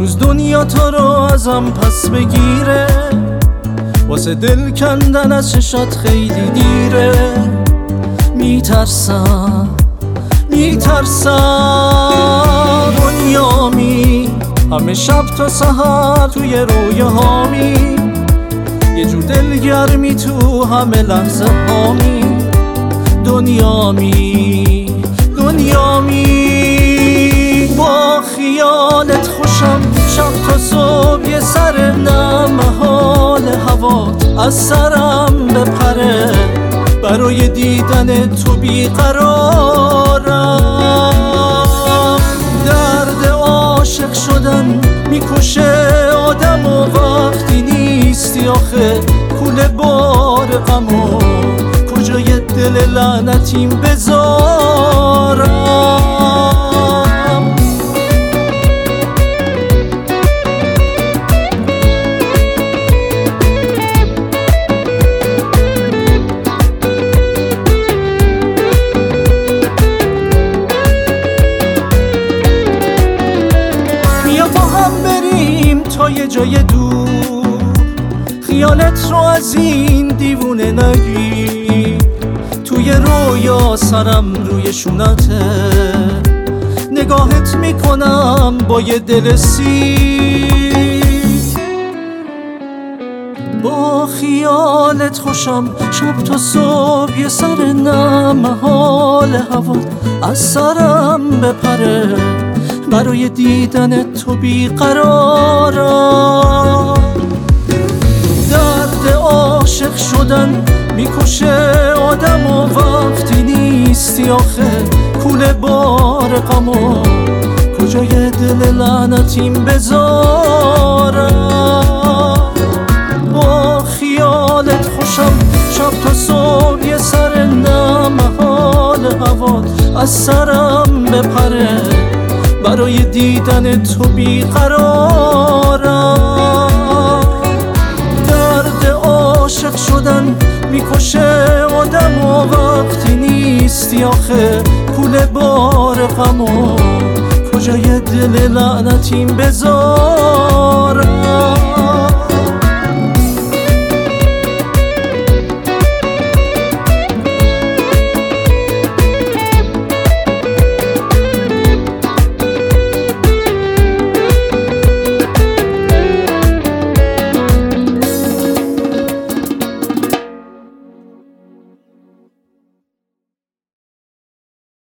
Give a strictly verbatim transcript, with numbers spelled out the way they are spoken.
روز دنیا تو رو ازم پس بگیره، واسه دل کندن از چشات خیلی دیره. میترسم میترسم دنیامی، همه شب تا سحر توی رویه هامی، یه جور دلگرمی تو همه لحظه هامی. دنیامی دنیامی با خیالت خوشم، شب تا صبح یه سر نمحال هوات از سرم بپره، برای دیدن تو بیقرارم. درد عاشق شدن میکشه آدم و وقتی نیستی آخه کوله بار غمو کجای دل لعنتیم بذارم. تا یه جای دور خیالت رو از این دیوونه نگیر، توی رویا سرم روی شونته، نگاهت میکنم با یه دل سیر. با خیالت خوشم شب تا صبح یه سر نمحال هوا از سرم بپره، برای دیدن تو بیقرارم. درد عاشق شدن میکشه آدم و وقتی نیستی آخه کوله بار غمو کجای دل لعنتیم بذارم. با خیالت خوشم شب تا صبح یه سر نمحال هوات از سرم بپره، برای دیدن تو بیقرارم. درد عاشق شدن میکشه آدم و وقتی نیستی آخه کوله بار غمو کجای دل لعنتیم بذارم.